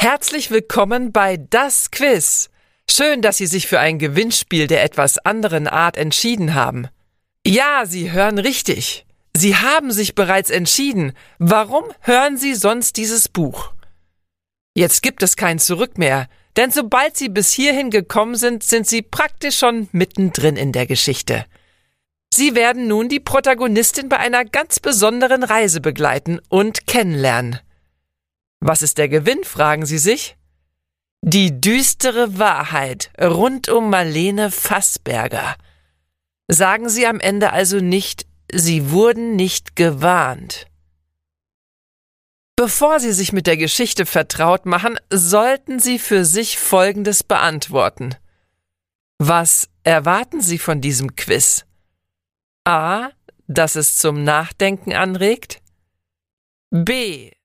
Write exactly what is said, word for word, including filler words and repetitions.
Herzlich willkommen bei Das Quiz. Schön, dass Sie sich für ein Gewinnspiel der etwas anderen Art entschieden haben. Ja, Sie hören richtig. Sie haben sich bereits entschieden. Warum hören Sie sonst dieses Buch? Jetzt gibt es kein Zurück mehr, denn sobald Sie bis hierhin gekommen sind, sind Sie praktisch schon mittendrin in der Geschichte. Sie werden nun die Protagonistin bei einer ganz besonderen Reise begleiten und kennenlernen. Was ist der Gewinn, fragen Sie sich? Die düstere Wahrheit rund um Marlene Fassberger. Sagen Sie am Ende also nicht, Sie wurden nicht gewarnt. Bevor Sie sich mit der Geschichte vertraut machen, sollten Sie für sich Folgendes beantworten. Was erwarten Sie von diesem Quiz? A. Dass es zum Nachdenken anregt. B.